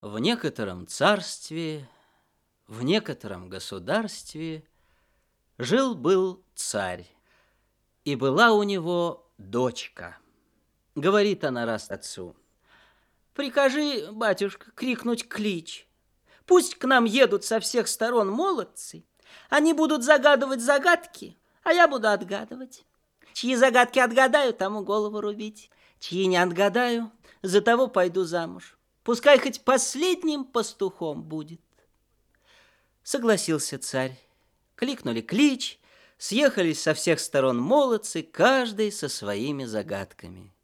В некотором царстве, в некотором государстве жил-был царь, и была у него дочка. Говорит она раз отцу: «Прикажи, батюшка, крикнуть клич. Пусть к нам едут со всех сторон молодцы. Они будут загадывать загадки, а я буду отгадывать. Чьи загадки отгадаю, тому голову рубить. Чьи не отгадаю, за того пойду замуж. Пускай хоть последним пастухом будет». Согласился царь. Кликнули клич, съехались со всех сторон молодцы, каждый со своими загадками.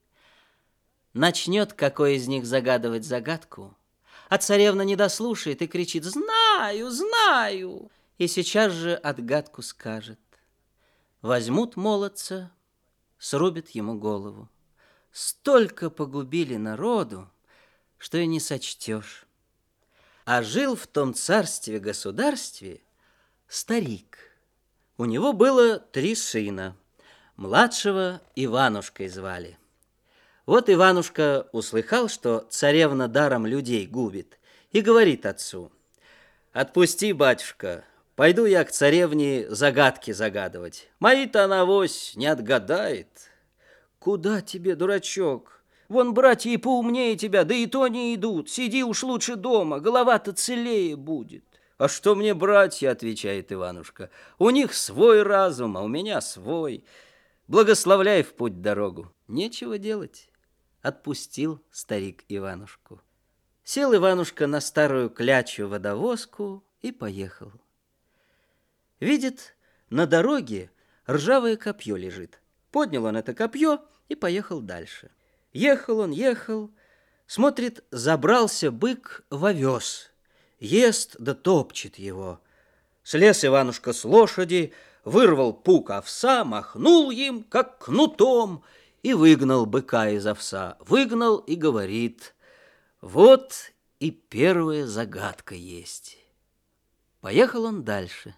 Начнет какой из них загадывать загадку, а царевна не дослушает и кричит: «Знаю, знаю!» И сейчас же отгадку скажет. Возьмут молодца, срубят ему голову. Столько погубили народу, что и не сочтешь. А жил в том царстве-государстве старик. У него было 3 сына. Младшего Иванушкой звали. Вот Иванушка услыхал, что царевна даром людей губит, и говорит отцу: «Отпусти, батюшка, пойду я к царевне загадки загадывать. Мои-то она авось не отгадает». «Куда тебе, дурачок? Вон братья и поумнее тебя, да и то не идут. Сиди уж лучше дома, голова-то целее будет». «А что мне братья?» — отвечает Иванушка. «У них свой разум, а у меня свой. Благословляй в путь дорогу». Нечего делать. Отпустил старик Иванушку. Сел Иванушка на старую клячью водовозку и поехал. Видит, на дороге ржавое копье лежит. Поднял он это копье и поехал дальше. Ехал он, ехал, смотрит, забрался бык в овес, ест да топчет его. Слез Иванушка с лошади, вырвал пук овса, махнул им, как кнутом, и выгнал быка из овса. Выгнал и говорит: «Вот и первая загадка есть». Поехал он дальше.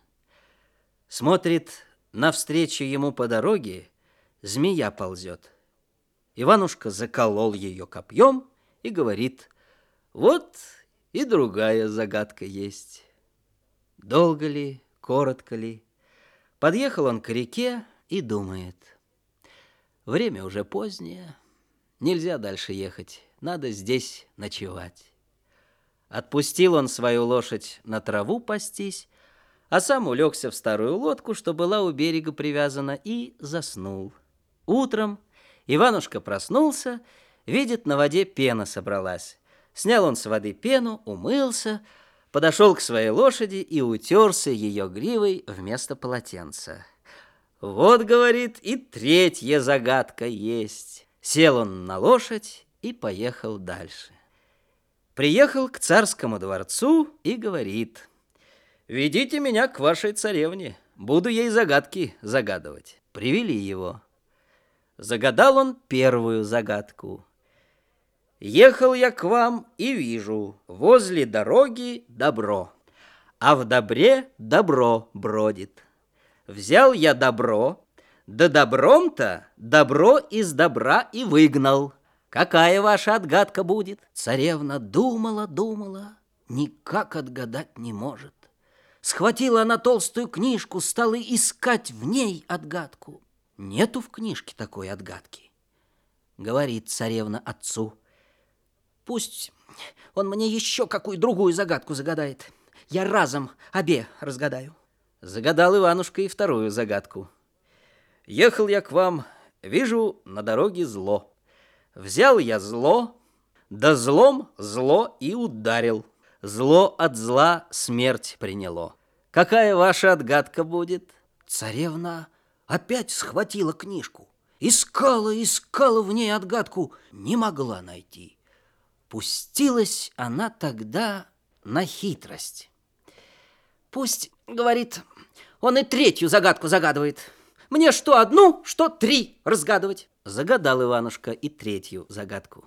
Смотрит, навстречу ему по дороге змея ползет. Иванушка заколол ее копьем и говорит: «Вот и другая загадка есть». Долго ли, коротко ли, подъехал он к реке и думает: время уже позднее, нельзя дальше ехать, надо здесь ночевать. Отпустил он свою лошадь на траву пастись, а сам улегся в старую лодку, что была у берега привязана, и заснул. Утром Иванушка проснулся, видит, на воде пена собралась. Снял он с воды пену, умылся, подошел к своей лошади и утерся ее гривой вместо полотенца. «Вот, — говорит, — и третья загадка есть». Сел он на лошадь и поехал дальше. Приехал к царскому дворцу и говорит: «Ведите меня к вашей царевне, буду ей загадки загадывать». Привели его. Загадал он первую загадку. «Ехал я к вам и вижу возле дороги добро, а в добре добро бродит. Взял я добро, да добром-то добро из добра и выгнал. Какая ваша отгадка будет?» Царевна думала, думала, никак отгадать не может. Схватила она толстую книжку, стала искать в ней отгадку. Нету в книжке такой отгадки. Говорит царевна отцу: «Пусть он мне еще какую другую загадку загадает. Я разом обе разгадаю». Загадал Иванушка и вторую загадку. «Ехал я к вам, вижу на дороге зло. Взял я зло, да злом зло и ударил. Зло от зла смерть приняло. Какая ваша отгадка будет?» Царевна опять схватила книжку. Искала, искала в ней отгадку, не могла найти. Пустилась она тогда на хитрость. «Пусть, — говорит, — он и третью загадку загадывает. Мне что одну, что 3 разгадывать». Загадал Иванушка и третью загадку.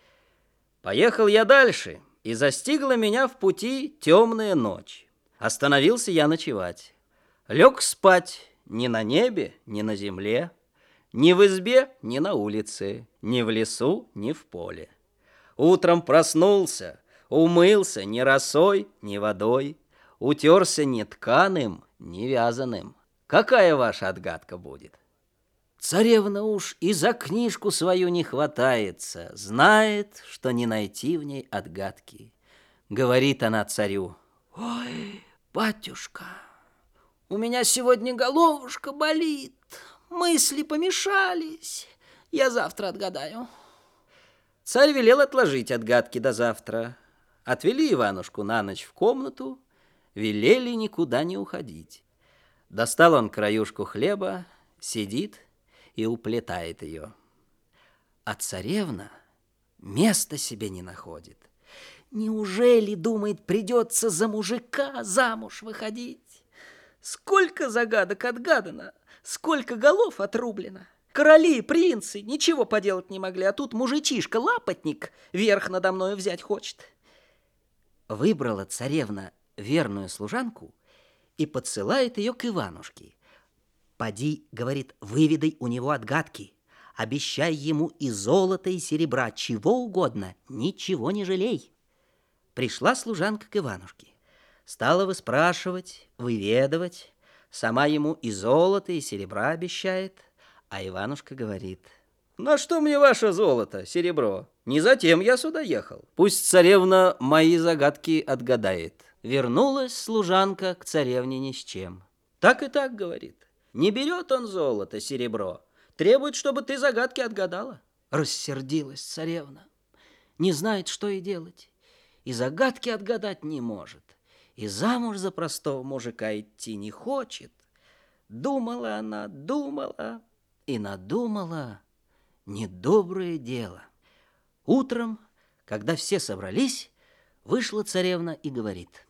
«Поехал я дальше, и застигла меня в пути темная ночь. Остановился я ночевать. Лег спать ни на небе, ни на земле, ни в избе, ни на улице, ни в лесу, ни в поле. Утром проснулся, Умылся ни росой, ни водой, утерся ни тканым, ни вязаным. Какая ваша отгадка будет? Царевна уж и за книжку свою не хватается, знает, что не найти в ней отгадки. Говорит она царю: «Ой, батюшка, у меня сегодня головушка болит, мысли помешались, я завтра отгадаю». Царь велел отложить отгадки до завтра. Отвели Иванушку на ночь в комнату, велели никуда не уходить. Достал он краюшку хлеба, сидит и уплетает ее. А царевна места себе не находит. Неужели, думает, придется за мужика замуж выходить? Сколько загадок отгадано, сколько голов отрублено. Короли, принцы ничего поделать не могли, а тут мужичишка-лапотник верх надо мною взять хочет. Выбрала царевна верную служанку и подсылает ее к Иванушке. «Поди, — говорит, — выведай у него отгадки, обещай ему и золото, и серебра, чего угодно, ничего не жалей». Пришла служанка к Иванушке, стала выспрашивать, выведывать, сама ему и золото, и серебра обещает, а Иванушка говорит: «На что мне ваше золото, серебро? Не затем я сюда ехал. Пусть царевна мои загадки отгадает». Вернулась служанка к царевне ни с чем. Так и так, говорит, не берет он золото, серебро, требует, чтобы ты загадки отгадала. Рассердилась царевна, не знает, что и делать, и загадки отгадать не может, и замуж за простого мужика идти не хочет. Думала она, думала и надумала недоброе дело. Утром, когда все собрались, вышла царевна и говорит: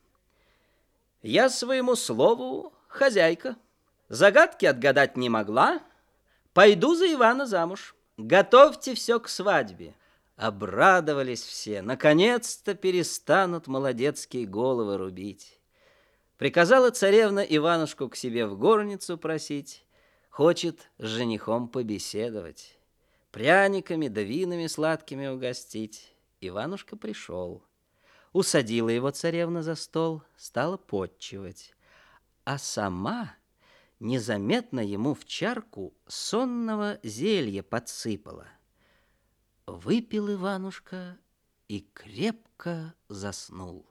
«Я своему слову хозяйка, загадки отгадать не могла, пойду за Ивана замуж, готовьте все к свадьбе». Обрадовались все, наконец-то перестанут молодецкие головы рубить. Приказала царевна Иванушку к себе в горницу просить, хочет с женихом побеседовать, пряниками да винами сладкими угостить. Иванушка пришел. Усадила его царевна за стол, стала потчевать, а сама незаметно ему в чарку сонного зелья подсыпала. Выпил Иванушка и крепко заснул.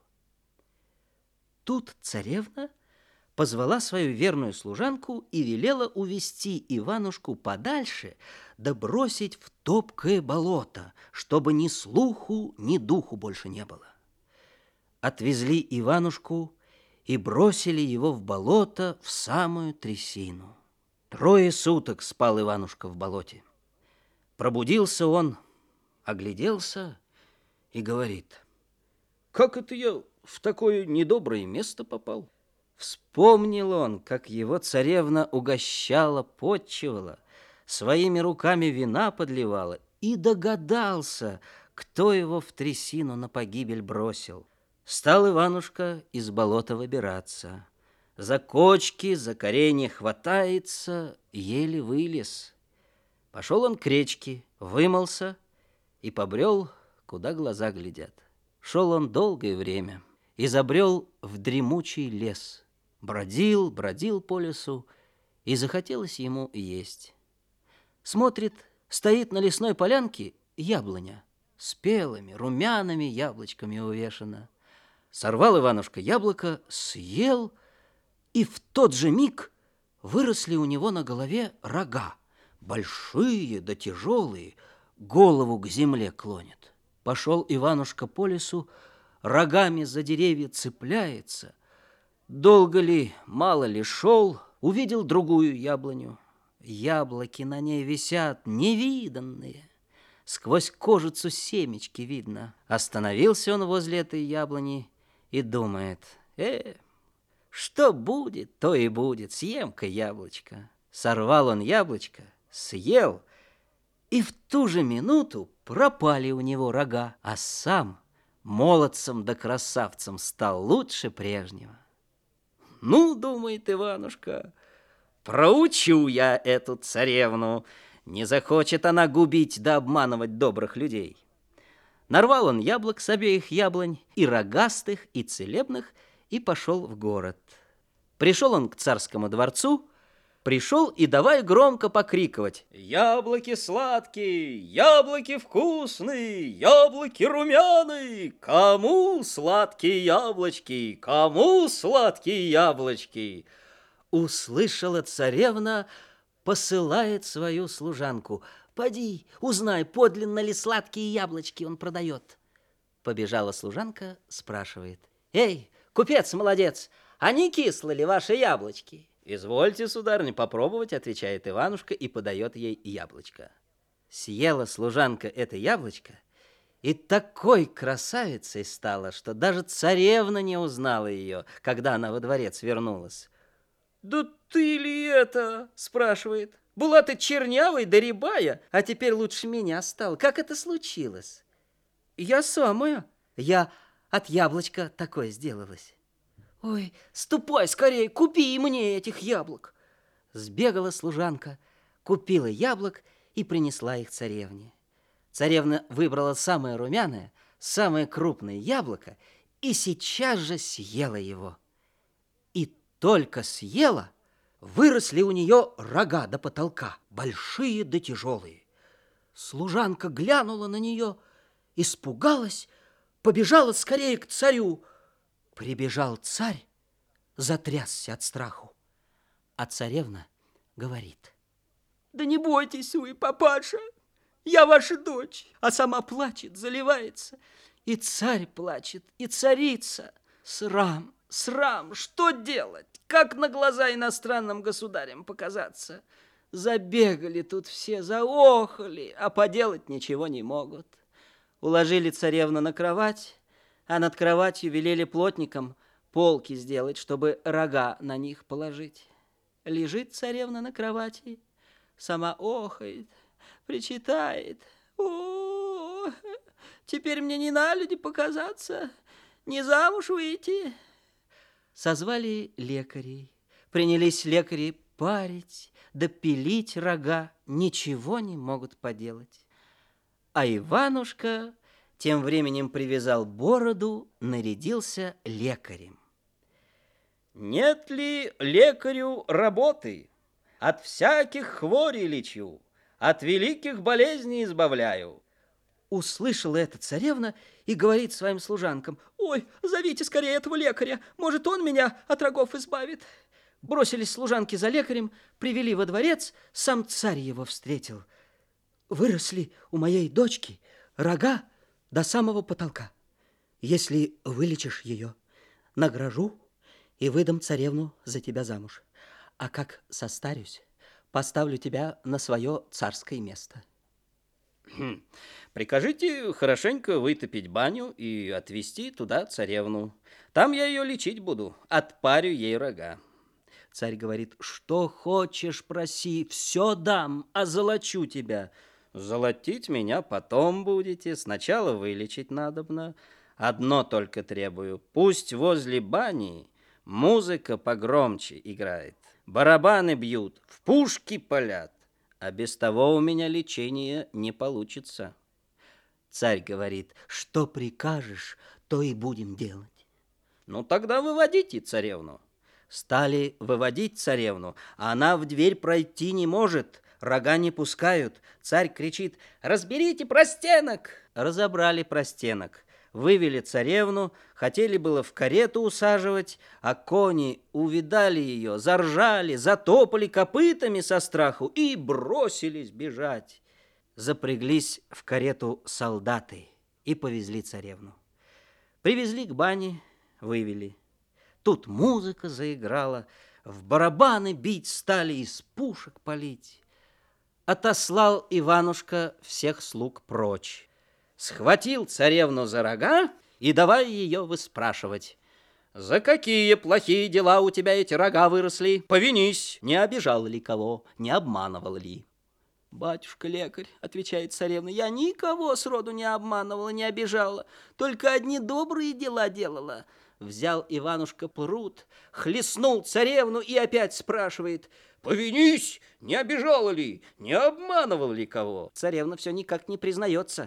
Тут царевна позвала свою верную служанку и велела увести Иванушку подальше да бросить в топкое болото, чтобы ни слуху, ни духу больше не было. Отвезли Иванушку и бросили его в болото в самую трясину. 3 суток спал Иванушка в болоте. Пробудился он, огляделся и говорит: «Как это я в такое недоброе место попал?» Вспомнил он, как его царевна угощала, потчевала, своими руками вина подливала, и догадался, кто его в трясину на погибель бросил. Стал Иванушка из болота выбираться. За кочки, за коренья хватается, еле вылез. Пошел он к речке, вымылся и побрел, куда глаза глядят. Шел он долгое время и забрел в дремучий лес. Бродил, бродил по лесу, и захотелось ему есть. Смотрит, стоит на лесной полянке яблоня, спелыми, румяными яблочками увешана. Сорвал Иванушка яблоко, съел, и в тот же миг выросли у него на голове рога, большие да тяжелые, голову к земле клонят. Пошел Иванушка по лесу, рогами за деревья цепляется. Долго ли, мало ли шел, увидел другую яблоню. Яблоки на ней висят невиданные, сквозь кожицу семечки видно. Остановился он возле этой яблони и думает: что будет, то и будет, съем-ка яблочко. Сорвал он яблочко, съел, и в ту же минуту пропали у него рога, а сам молодцем да красавцем стал лучше прежнего. Ну, думает Иванушка, проучу я эту царевну, не захочет она губить да обманывать добрых людей. Нарвал он яблок с обеих яблонь, и рогастых, и целебных, и пошел в город. Пришел он к царскому дворцу, пришел и давай громко покриковать: «Яблоки сладкие, яблоки вкусные, яблоки румяные! Кому сладкие яблочки, кому сладкие яблочки?» Услышала царевна, посылает свою служанку: «Поди, узнай, подлинно ли сладкие яблочки он продает». Побежала служанка, спрашивает: «Эй, купец молодец, а не кислы ли ваши яблочки?» «Извольте, сударыня, попробовать», — отвечает Иванушка и подает ей яблочко. Съела служанка это яблочко и такой красавицей стала, что даже царевна не узнала ее, когда она во дворец вернулась. «Да ты ли это?» — спрашивает. «Была ты чернявой да рябая, а теперь лучше меня стал. Как это случилось?» «Я самая. Я от яблочка такое сделалась». «Ой, ступай скорее, купи и мне этих яблок». Сбегала служанка, купила яблок и принесла их царевне. Царевна выбрала самое румяное, самое крупное яблоко и сейчас же съела его. И только съела, выросли у нее рога до потолка, большие да тяжелые. Служанка глянула на нее, испугалась, побежала скорее к царю. Прибежал царь, затрясся от страху, а царевна говорит: «Да не бойтесь вы, папаша, я ваша дочь». А сама плачет, заливается. И царь плачет, и царица. Срам, срам, что делать? Как на глаза иностранным государям показаться? Забегали тут все, заохали, а поделать ничего не могут. Уложили царевну на кровать, а над кроватью велели плотникам полки сделать, чтобы рога на них положить. Лежит царевна на кровати, сама охает, причитает: «О, теперь мне не на люди показаться, не замуж выйти». Созвали лекарей, принялись лекари парить да пилить рога, ничего не могут поделать. А Иванушка тем временем привязал бороду, нарядился лекарем. «Нет ли лекарю работы? От всяких хворей лечу, от великих болезней избавляю». Услышала это царевна и говорит своим служанкам: «Ой, зовите скорее этого лекаря, может, он меня от рогов избавит». Бросились служанки за лекарем, привели во дворец, сам царь его встретил. «Выросли у моей дочки рога до самого потолка. Если вылечишь ее, награжу и выдам царевну за тебя замуж. А как состарюсь, поставлю тебя на свое царское место». «Прикажите хорошенько вытопить баню и отвезти туда царевну. Там я ее лечить буду, отпарю ей рога». Царь говорит: «Что хочешь, проси, все дам, озолочу тебя». «Золотить меня потом будете, сначала вылечить надобно. Одно только требую: пусть возле бани музыка погромче играет, барабаны бьют, в пушки палят, а без того у меня лечение не получится». Царь говорит: «Что прикажешь, то и будем делать». «Ну тогда выводите царевну». Стали выводить царевну, а она в дверь пройти не может, рога не пускают. Царь кричит: «Разберите простенок!» Разобрали простенок, вывели царевну, хотели было в карету усаживать, а кони увидали ее, заржали, затопали копытами со страху и бросились бежать. Запряглись в карету солдаты и повезли царевну. Привезли к бане, вывели. Тут музыка заиграла, в барабаны бить стали, из пушек палить. Отослал Иванушка всех слуг прочь, схватил царевну за рога и давай ее выспрашивать: «За какие плохие дела у тебя эти рога выросли? Повинись, не обижал ли кого, не обманывал ли?» «Батюшка-лекарь, — отвечает царевна, — я никого сроду не обманывала, не обижала, только одни добрые дела делала». Взял Иванушка пруд, хлестнул царевну и опять спрашивает: «Повинись, не обижала ли, не обманывал ли кого?» Царевна все никак не признается.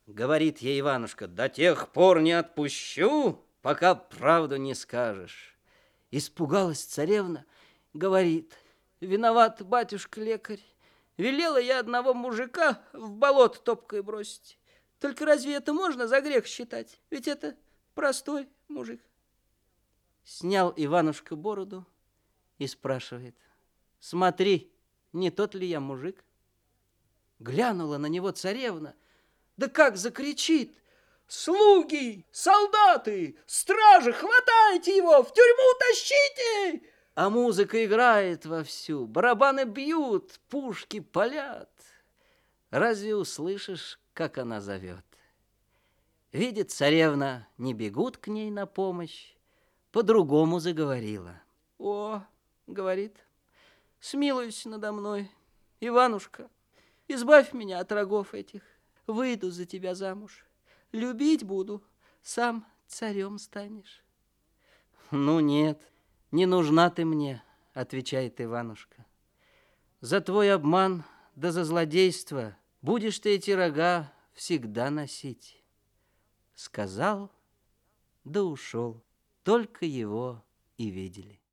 Говорит ей Иванушка: до тех пор не отпущу, пока правду не скажешь. Испугалась царевна, говорит: виноват, батюшка лекарь, велела я одного мужика в болото топкой бросить. Только разве это можно за грех считать? Ведь это простой мужик. Снял Иванушка бороду и спрашивает: смотри, не тот ли я мужик? Глянула на него царевна, да как закричит: слуги, солдаты, стражи, хватайте его, в тюрьму тащите! А музыка играет вовсю, барабаны бьют, пушки палят. Разве услышишь, как она зовет? Видит царевна, не бегут к ней на помощь, по-другому заговорила. О, говорит, смилуйся надо мной, Иванушка, избавь меня от рогов этих, выйду за тебя замуж, любить буду, сам царем станешь. Ну нет, не нужна ты мне, отвечает Иванушка. За твой обман да за злодейство будешь ты эти рога всегда носить. Сказал, да ушел, только его и видели.